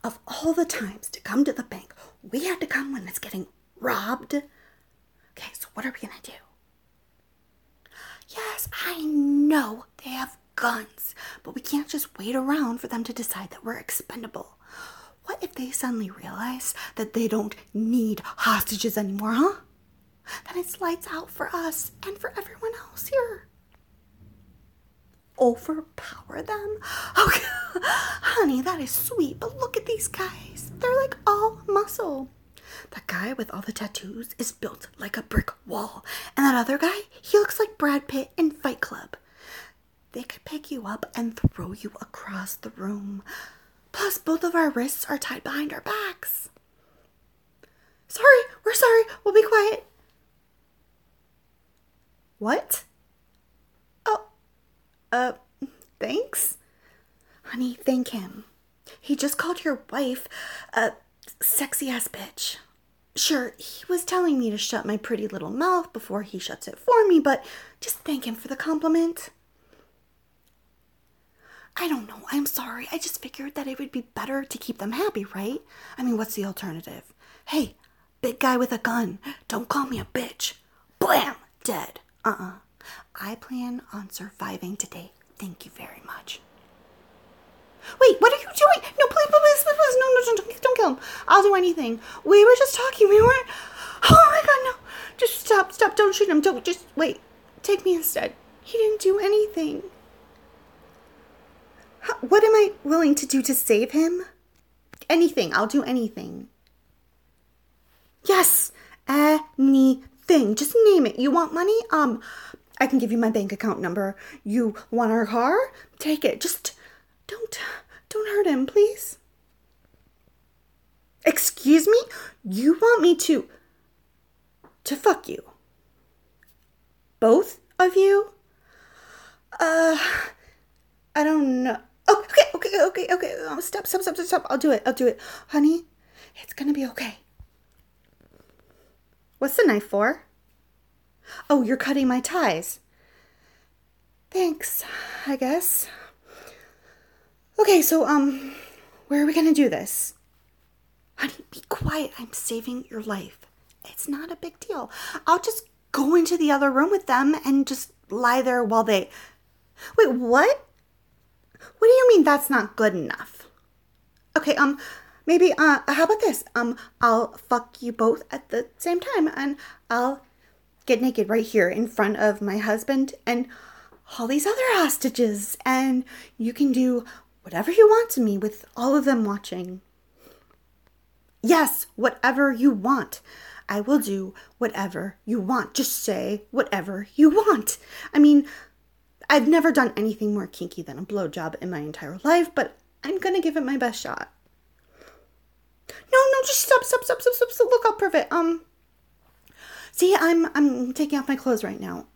of all the times to come to the bank, we had to come when it's getting robbed. Okay, so what are we gonna do? Yes, I know they have guns, but we can't just wait around for them to decide that we're expendable. What if they suddenly realize that they don't need hostages anymore, huh? Then it's lights out for us and for everyone else here. Overpower them? Okay, honey, that is sweet, but look at these guys. They're like all muscle. That guy with all the tattoos is built like a brick wall. And that other guy, he looks like Brad Pitt in Fight Club. They could pick you up and throw you across the room. Plus, both of our wrists are tied behind our backs. Sorry, we're sorry. We'll be quiet. What? Oh, thanks? Honey, thank him. He just called your wife a sexy-ass bitch. Sure, he was telling me to shut my pretty little mouth before he shuts it for me, but just thank him for the compliment. I don't know, I'm sorry. I just figured that it would be better to keep them happy, right? I mean, what's the alternative? Hey, big guy with a gun, don't call me a bitch. Blam! Dead. I plan on surviving today. Thank you very much. Wait, what are you doing? No, please, no, don't kill him. I'll do anything. We were just talking. We weren't. Oh my God, no. Just stop. Don't shoot him. Don't, just wait. Take me instead. He didn't do anything. What am I willing to do to save him? Anything. I'll do anything. Yes, anything. Just name it. You want money? I can give you my bank account number. You want our car? Take it. Just don't hurt him, please. Excuse me? You want me to fuck you? Both of you? I don't know. Oh, okay. Stop. I'll do it. Honey, it's gonna be okay. What's the knife for? Oh, you're cutting my ties. Thanks, I guess. Okay, so, where are we gonna do this? Honey, be quiet. I'm saving your life. It's not a big deal. I'll just go into the other room with them and just lie there while they... Wait, what? What do you mean that's not good enough? Okay, maybe, how about this? I'll fuck you both at the same time and I'll get naked right here in front of my husband and all these other hostages, and you can do whatever you want to me with all of them watching. Yes, whatever you want. I will do whatever you want. Just say whatever you want. I mean, I've never done anything more kinky than a blowjob in my entire life, but I'm gonna give it my best shot. No, just stop. Look, I'll prove it. See, I'm taking off my clothes right now.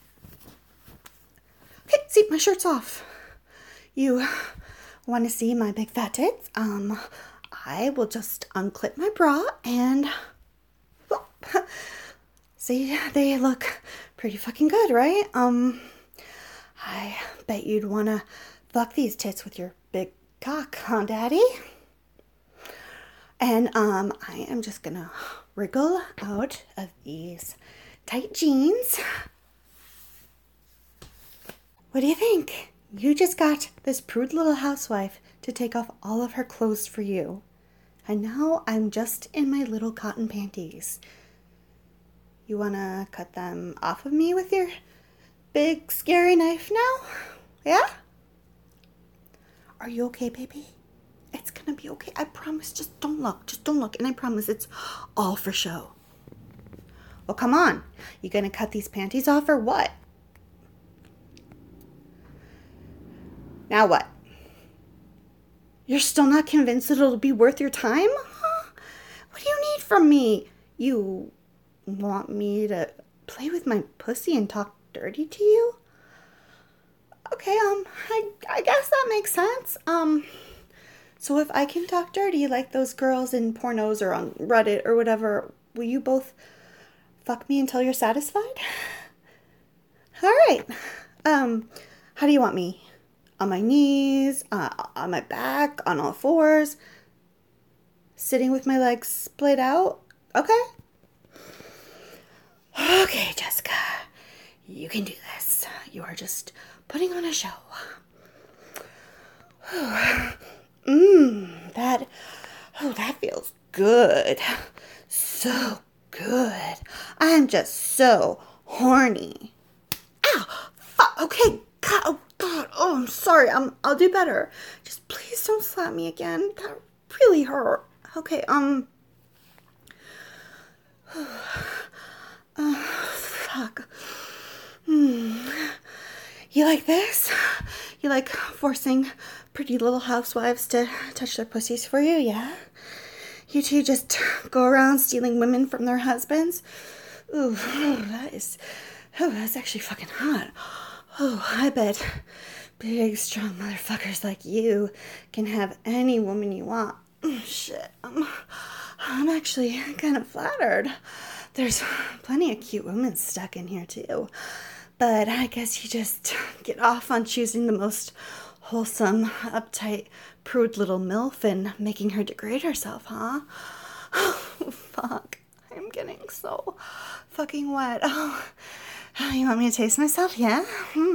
Okay, see, my shirt's off. You want to see my big fat tits? I will just unclip my bra and... Well, see, they look pretty fucking good, right? I bet you'd want to fuck these tits with your big cock, huh, Daddy? And, I am just gonna wriggle out of these tight jeans. What do you think? You just got this prude little housewife to take off all of her clothes for you. And now I'm just in my little cotton panties. You wanna cut them off of me with your big scary knife now? Yeah? Are you okay, baby? It's gonna be okay. I promise. Just don't look. And I promise it's all for show. Well, come on. You gonna cut these panties off or what? Now what? You're still not convinced that it'll be worth your time? Huh? What do you need from me? You want me to play with my pussy and talk dirty to you? Okay, I guess that makes sense. So if I can talk dirty like those girls in pornos or on Reddit or whatever, will you both fuck me until you're satisfied? All right. How do you want me? On my knees, on my back, on all fours? Sitting with my legs splayed out? Okay. Okay, Jessica. You can do this. You are just putting on a show. That feels good. So good. I am just so horny. Ow! Okay. God, oh, God. Oh, I'm sorry. I'll do better. Just please don't slap me again. That really hurt. Okay, fuck. You like this? You like forcing pretty little housewives to touch their pussies for you, yeah? You two just go around stealing women from their husbands? Ooh, that's actually fucking hot. Oh, I bet big, strong motherfuckers like you can have any woman you want. Shit, I'm actually kind of flattered. There's plenty of cute women stuck in here, too. But I guess you just get off on choosing the most wholesome, uptight, prude little MILF and making her degrade herself, huh? Oh, fuck. I'm getting so fucking wet. Oh, you want me to taste myself? Yeah?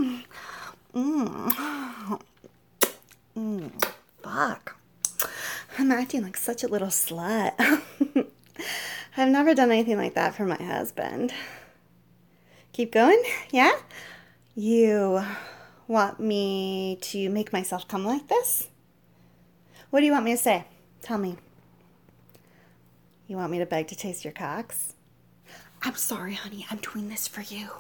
Fuck. I'm acting like such a little slut. I've never done anything like that for my husband. Keep going? Yeah? You want me to make myself come like this? What do you want me to say? Tell me. You want me to beg to taste your cocks? I'm sorry, honey. I'm doing this for you.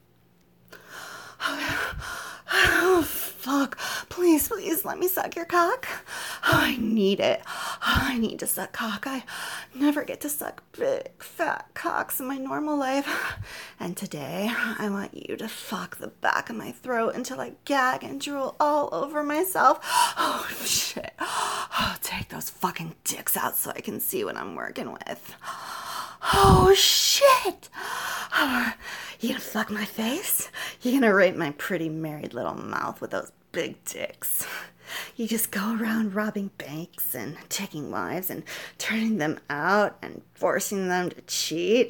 Oh, fuck. Please let me suck your cock. Oh, I need it. I need to suck cock. I never get to suck big, fat cocks in my normal life. And today, I want you to fuck the back of my throat until I gag and drool all over myself. Oh, shit. Oh, take those fucking dicks out so I can see what I'm working with. Oh, shit. You gonna fuck my face? You gonna rape my pretty married little mouth with those big dicks? You just go around robbing banks and taking wives and turning them out and forcing them to cheat?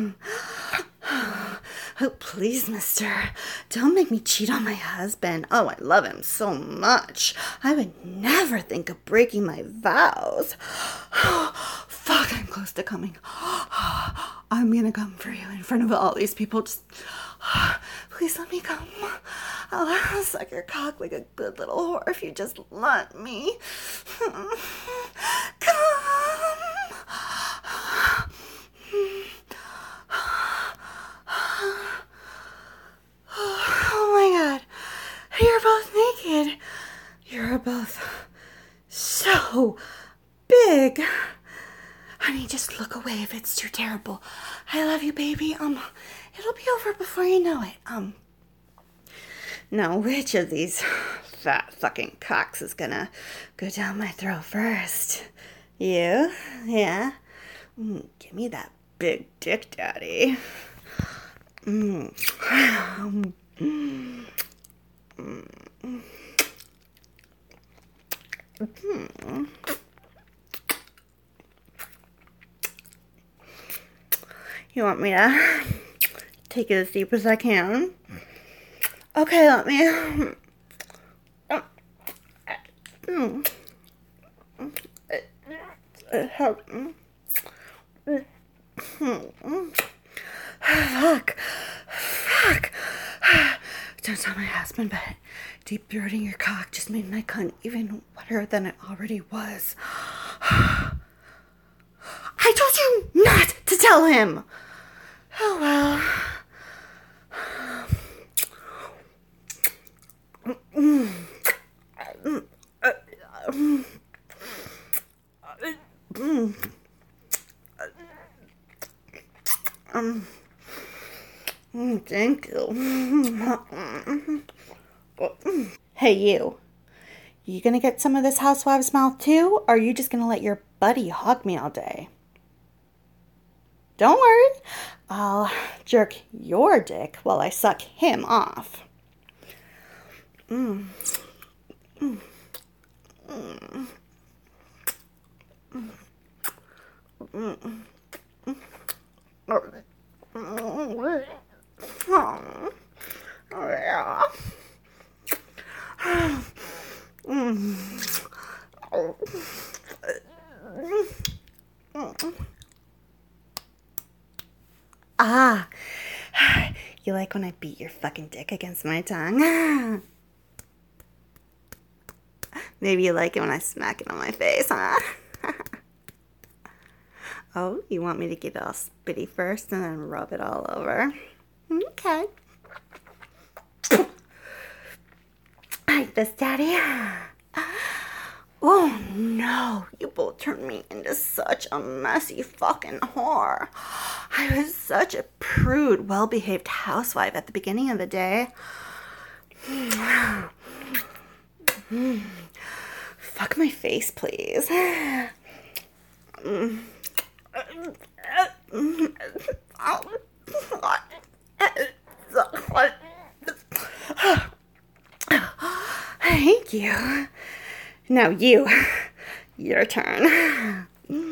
Oh, please, mister. Don't make me cheat on my husband. Oh, I love him so much. I would never think of breaking my vows. Fuck, I'm close to coming. I'm gonna come for you in front of all these people. Just please let me come. I'll suck your cock like a good little whore if you just let me. Come. Oh my God. You're both naked. You're both so big. Honey, just look away if it's too terrible. I love you, baby. It'll be over before you know it. Now, which of these fat fucking cocks is gonna go down my throat first? You? Yeah? Give me that big dick, daddy. You want me to take it as deep as I can? Okay, let me. Fuck. Don't tell my husband, but deep throating your cock just made my cunt even wetter than it already was. I told you not to tell him! Oh well. Thank you. Hey, you. You gonna get some of this housewife's mouth too, or are you just gonna let your buddy hog me all day? Don't worry. I'll jerk your dick while I suck him off. Ah, you like when I beat your fucking dick against my tongue? Maybe you like it when I smack it on my face, huh? Oh, you want me to get it all spitty first and then rub it all over? Okay. Like this, Daddy? Oh no, you both turned me into such a messy fucking whore. I was such a prude, well-behaved housewife at the beginning of the day. Fuck my face, please. Thank you. Now your turn.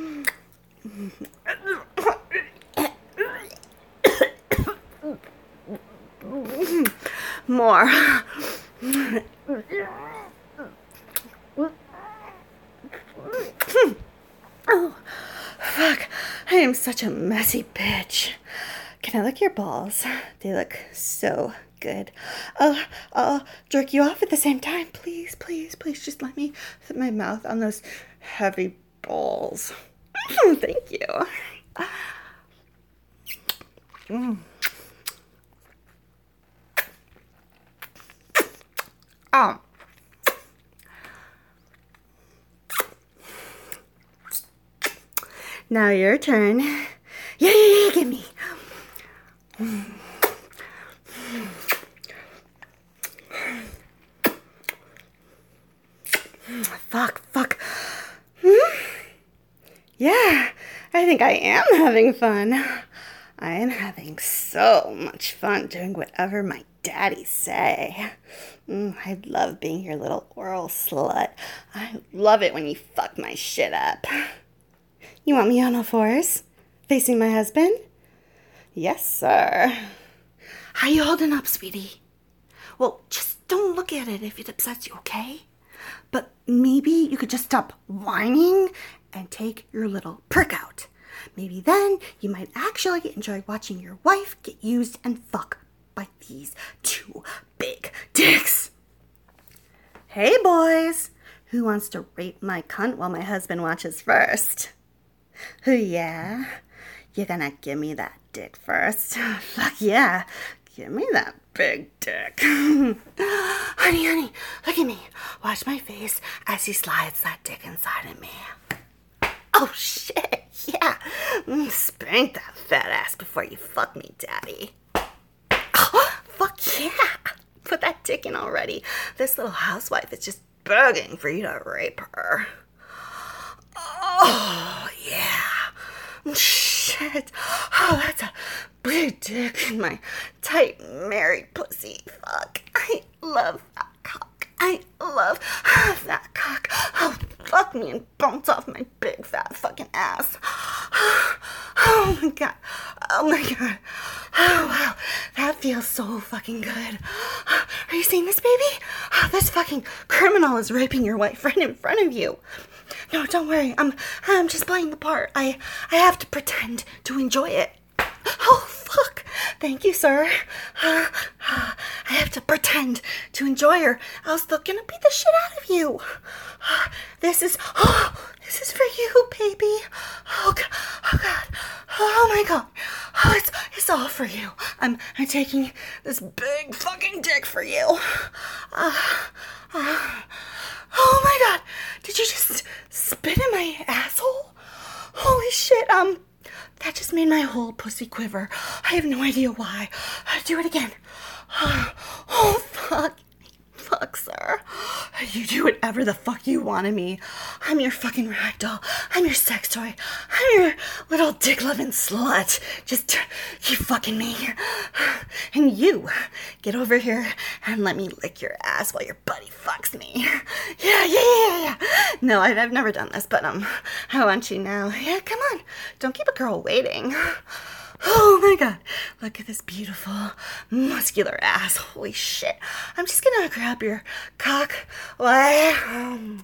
More. Oh, fuck. I am such a messy bitch. Can I lick your balls? They look so good. I'll jerk you off at the same time. Please, please, please just let me put my mouth on those heavy balls. Thank you. Oh. Now your turn. Yeah, give me. Fuck. Yeah, I think I am having fun. I am having so much fun doing whatever my daddy say. I love being your little oral slut. I love it when you fuck my shit up. You want me on all fours? Facing my husband? Yes, sir. How you holding up, sweetie? Well, just don't look at it if it upsets you, okay? But maybe you could just stop whining and take your little prick out. Maybe then you might actually enjoy watching your wife get used and fucked by these two big dicks. Hey, boys. Who wants to rape my cunt while my husband watches first? Oh, yeah? You're gonna give me that dick first? Fuck yeah. Give me that big dick. Honey, look at me. Watch my face as he slides that dick inside of me. Oh, shit. Yeah. Spank that fat ass before you fuck me, Daddy. Oh, fuck yeah. Put that dick in already. This little housewife is just begging for you to rape her. Oh, yeah. Shit. Oh, that's a big dick in my tight married pussy. Fuck. I love that cock. I love that cock. Oh, fuck me and bounce off my big fat fucking ass. Oh my god. Oh my god. Oh wow. That feels so fucking good. Are you seeing this, baby? This fucking criminal is raping your wife right in front of you. No, don't worry. I'm just playing the part. I have to pretend to enjoy it. Oh, fuck. Thank you, sir. I have to pretend to enjoy her, else they're gonna beat the shit out of you. This is for you, baby. Oh, God. Oh, my God. Oh, it's all for you. I'm taking this big fucking dick for you. Oh, my God. Did you just spit in my asshole? Holy shit, that just made my whole pussy quiver. I have no idea why. Do it again. Oh, fuck. fuck, sir. You do whatever the fuck you want of me. I'm your fucking ragdoll. I'm your sex toy. I'm your little dick-loving slut. Just keep fucking me. And you, get over here and let me lick your ass while your buddy fucks me. Yeah. No, I've never done this, but I want you now. Yeah, come on. Don't keep a girl waiting. Oh my god, look at this beautiful, muscular ass. Holy shit. I'm just gonna grab your cock. Fuck,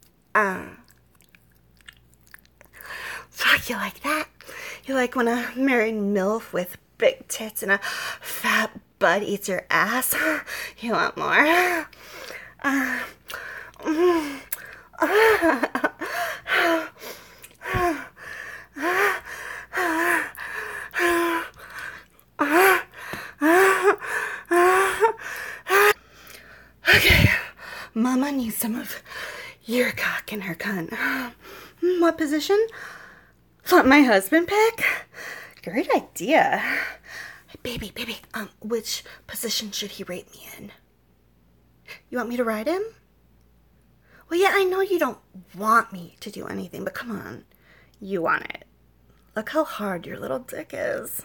you like that? You like when a married MILF with big tits and a fat butt eats your ass? You want more? Okay, Mama needs some of your cock in her cunt. What position? Let my husband pick? Great idea. Baby, which position should he rape me in? You want me to ride him? Well, yeah, I know you don't want me to do anything, but come on. You want it. Look how hard your little dick is.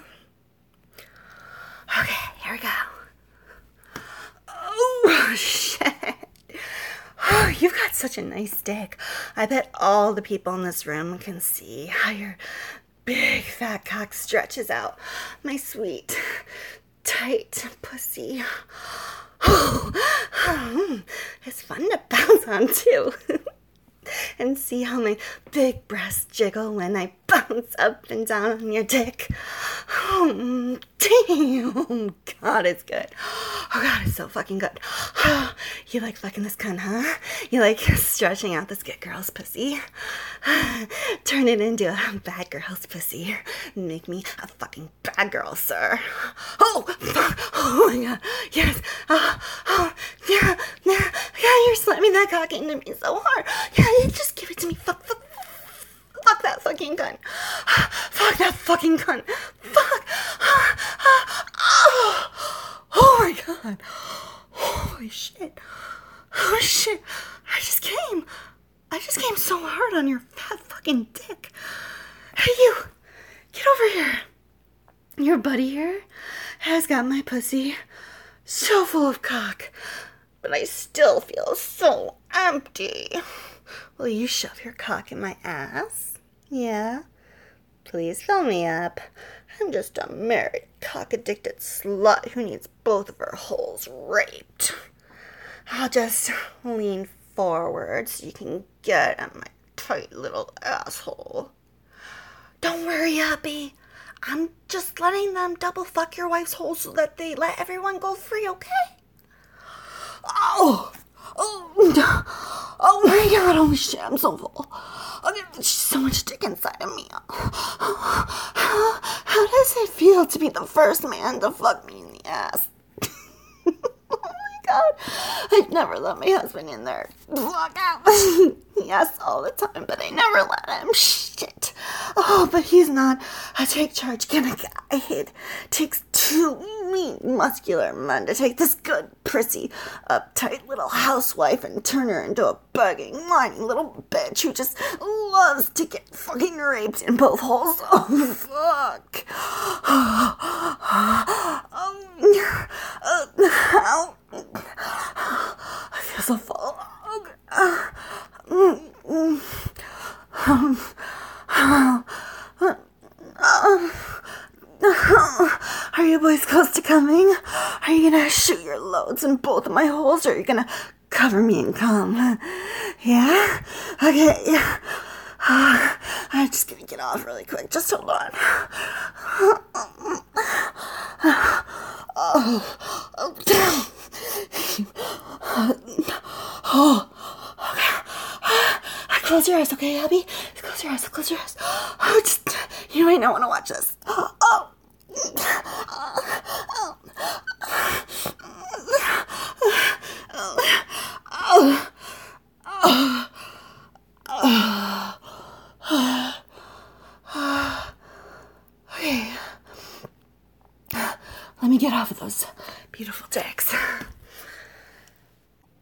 Okay, here we go. Oh, shit. Oh, you've got such a nice dick. I bet all the people in this room can see how your big fat cock stretches out. My sweet, tight pussy. Oh, it's fun to bounce on, too. And see how my big breasts jiggle when I bounce up and down on your dick. Oh, damn. God, it's good. Oh, God, it's so fucking good. You like fucking this cunt, huh? You like stretching out this good girl's pussy? Turn it into a bad girl's pussy. Make me a fucking bad girl, sir. Oh, fuck. Oh, my God. Yes. Yeah, you're slamming that cock into me so hard. Yeah, just give it to me. Fuck that fucking cunt. Fuck that fucking cunt. Fuck. Oh my god. Holy shit. Oh shit. I just came so hard on your fat fucking dick. Hey, you. Get over here. Your buddy here has got my pussy so full of cock, but I still feel so empty. Will you shove your cock in my ass? Yeah? Please fill me up. I'm just a married, cock-addicted slut who needs both of her holes raped. I'll just lean forward so you can get at my tight little asshole. Don't worry, Abby. I'm just letting them double fuck your wife's hole so that they let everyone go free, okay? Oh my god, holy shit, I'm so full. There's so much dick inside of me. How does it feel to be the first man to fuck me in the ass? Oh my god, I've never let my husband in there. Fuck out. Yes, all the time, but I never let him. Shit. Oh, but he's not a take charge kind of guy. It takes two mean, muscular men to take this good, prissy, uptight little housewife and turn her into a bugging, whiny little bitch who just loves to get fucking raped in both holes. Oh, fuck. I feel so full. Are you boys close to coming? Are you gonna shoot your loads in both of my holes, or are you gonna cover me in cum? Yeah? Okay, yeah. I'm just gonna get off really quick. Just hold on. Close your eyes, okay, Abby? Close your eyes. Oh, just, you might not want to watch this. Okay. Let me get off of those beautiful dicks.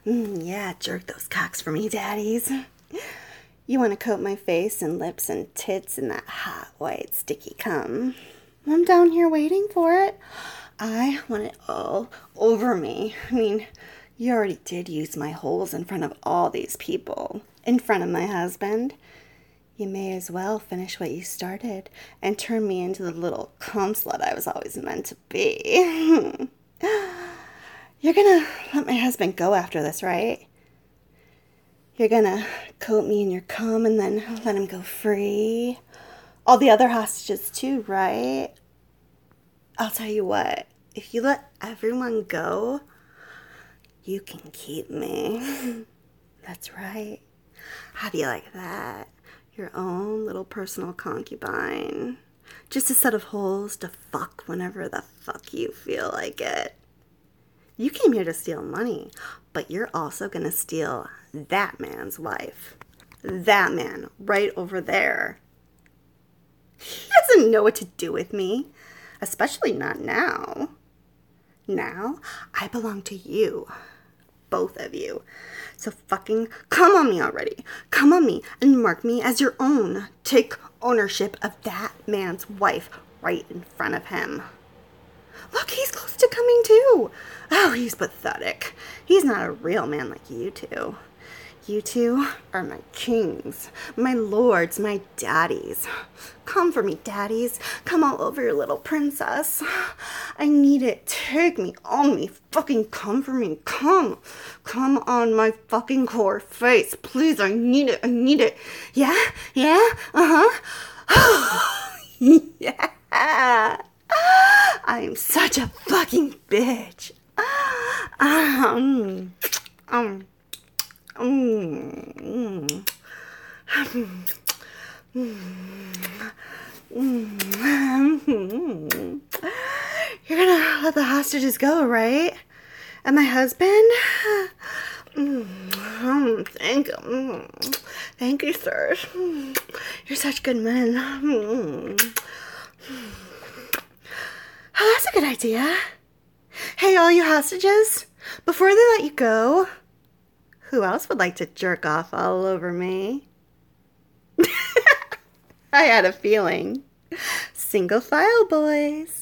Yeah, jerk those cocks for me, daddies. You want to coat my face and lips and tits in that hot, white, sticky cum. I'm down here waiting for it. I want it all over me. I mean, you already did use my holes in front of all these people. In front of my husband. You may as well finish what you started and turn me into the little cum slut I was always meant to be. You're gonna let my husband go after this, right? You're gonna coat me in your cum and then let him go free. All the other hostages too, right? I'll tell you what, if you let everyone go, you can keep me. That's right. How do you like that? Your own little personal concubine. Just a set of holes to fuck whenever the fuck you feel like it. You came here to steal money, but you're also gonna steal that man's wife. That man right over there. He doesn't know what to do with me, especially not now. Now, I belong to you. Both of you. So fucking come on me already. Come on me and mark me as your own. Take ownership of that man's wife right in front of him. Look, he's close to coming too. Oh, he's pathetic. He's not a real man like you two. You two are my kings, my lords, my daddies. Come for me, daddies. Come all over your little princess. I need it. Take me, on me, fucking come for me. Come. Come on my fucking core face. Please, I need it. I need it. Yeah? Yeah? Uh-huh. Yeah. I am such a fucking bitch. You're gonna let the hostages go, right? And my husband? Thank you, sir. You're such good men. Oh, that's a good idea. Hey, all you hostages, before they let you go, who else would like to jerk off all over me? I had a feeling. Single file, boys.